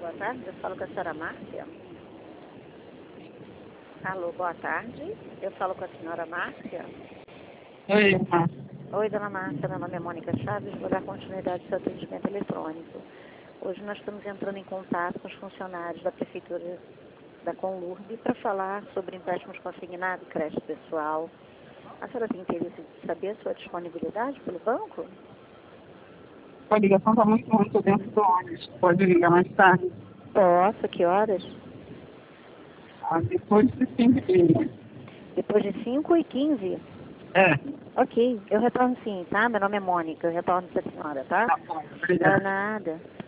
boa tarde. Eu falo com a senhora Márcia. Alô, boa tarde. Eu falo com a senhora Márcia. Oi, Márcia. Oi, dona Márcia. Meu nome é Mônica Chaves. Vou dar continuidade ao seu atendimento eletrônico. Hoje nós estamos entrando em contato com os funcionários da Prefeitura da Conlurb para falar sobre empréstimos consignados e crédito pessoal. A senhora tem interesse de saber a sua disponibilidade pelo banco? A ligação está muito ruim, estou dentro do ônibus. Pode ligar mais tarde? Posso, que horas? Depois de 5h15. Depois de 5h15? É. Ok, eu retorno sim, tá? Meu nome é Mônica, eu retorno para a senhora, tá? Tá bom, obrigada. Nada.